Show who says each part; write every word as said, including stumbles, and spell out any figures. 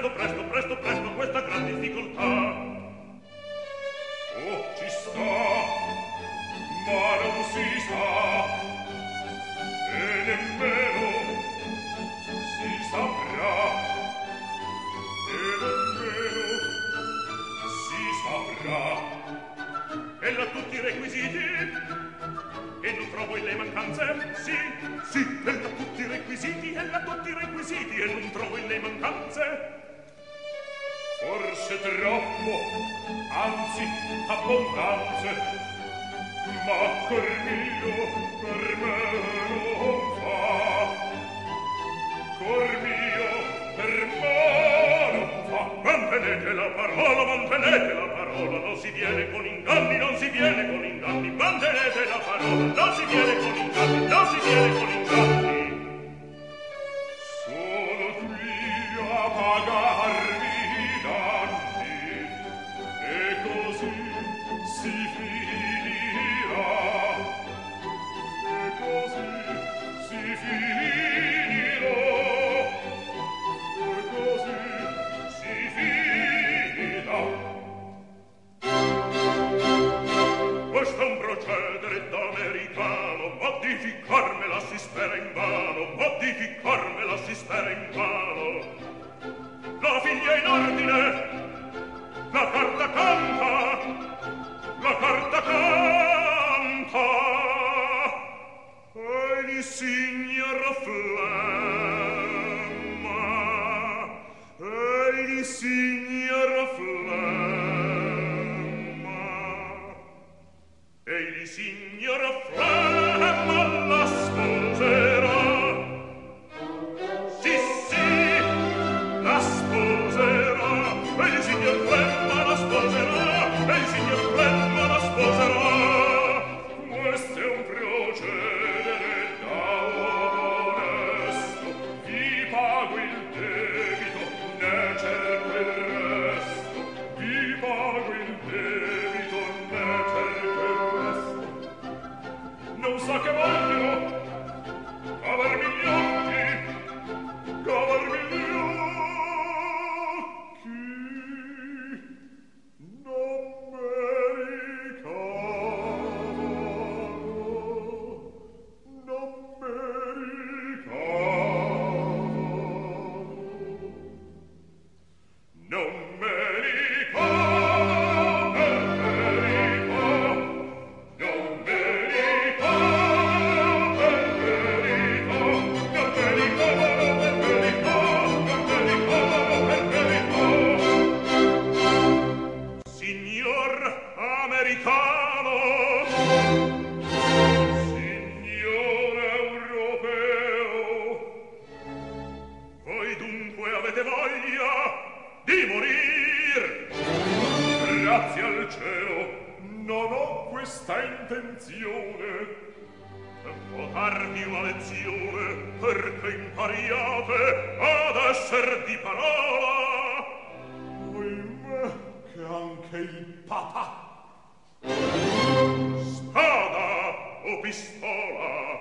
Speaker 1: presto, presto, presto, presto questa gran difficoltà. Oh, ci sta, ma non si sa, e nemmeno si saprà, e nemmeno si saprà. Ella tutti i requisiti, e non trovo in le mancanze. Sì, sì, ella tutti i requisiti, ella tutti i requisiti, e non trovo in le mancanze. Forse troppo, anzi abbondanze, ma cor mio per me non fa, cor mio per me non fa. Mantenete la parola, mantenete la parola, non si viene con inganni, non si viene con inganni, mantenete la parola, non si viene con inganni, non si viene con inganni. Sono qui a pagarvi si finirà, e così si finirà, e così si finirà. Questo è un procedere d'americano, modificarmela si spera invano, modificarmela si spera invano. La figlia in ordine, la carta canta, la carta canta, e il signor flemma, e il signor flemma, e il signor flemma la sposerà. Sì, sì, la sposerà, e il signor flemma la sposerà, e il signor flemma la sposerà. Questo è un procedere da uomo onesto, vi pago il debito, ne cerco il resto, vi pago il debito, ne cerco il resto. Non sa che voglio cavarmi gli occhi, cavarmi gli occhi, non me li cavano, non me li cavano, non me li cavano per verità, non me li cavano per verità, non me li cavano per verità, non me li cavano per verità. Signor americano, signor europeo, voi dunque avete voglia di morir? Grazie al cielo, non ho questa intenzione. Può darvi una lezione perché impariate ad esser di parola. Ohimè, che anche il papà spada o pistola